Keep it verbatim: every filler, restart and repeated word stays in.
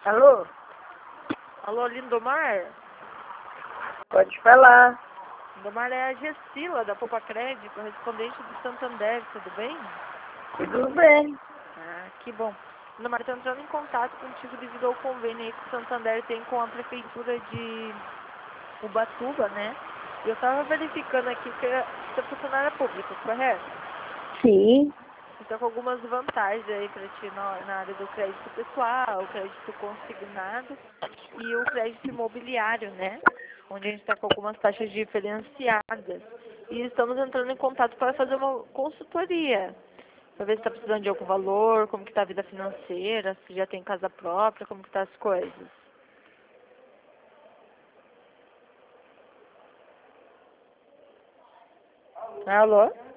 Alô? Alô, Lindomar? Pode falar. Lindomar é a Gessila, da Poupa Crédito, correspondente do Santander, tudo bem? Tudo bem. Ah, que bom. Lindomar, estou entrando em contato contigo devido ao convênio aí que o Santander tem com a Prefeitura de Ubatuba, né? E eu estava verificando aqui que você é funcionária pública, correto? Sim. Então, com algumas vantagens aí para ti na, na área do crédito pessoal, o crédito consignado e o crédito imobiliário, né? Onde a gente está com algumas taxas diferenciadas. E estamos entrando em contato para fazer uma consultoria. Para ver se está precisando de algum valor, como que está a vida financeira, se já tem casa própria, como que tá as coisas. Alô?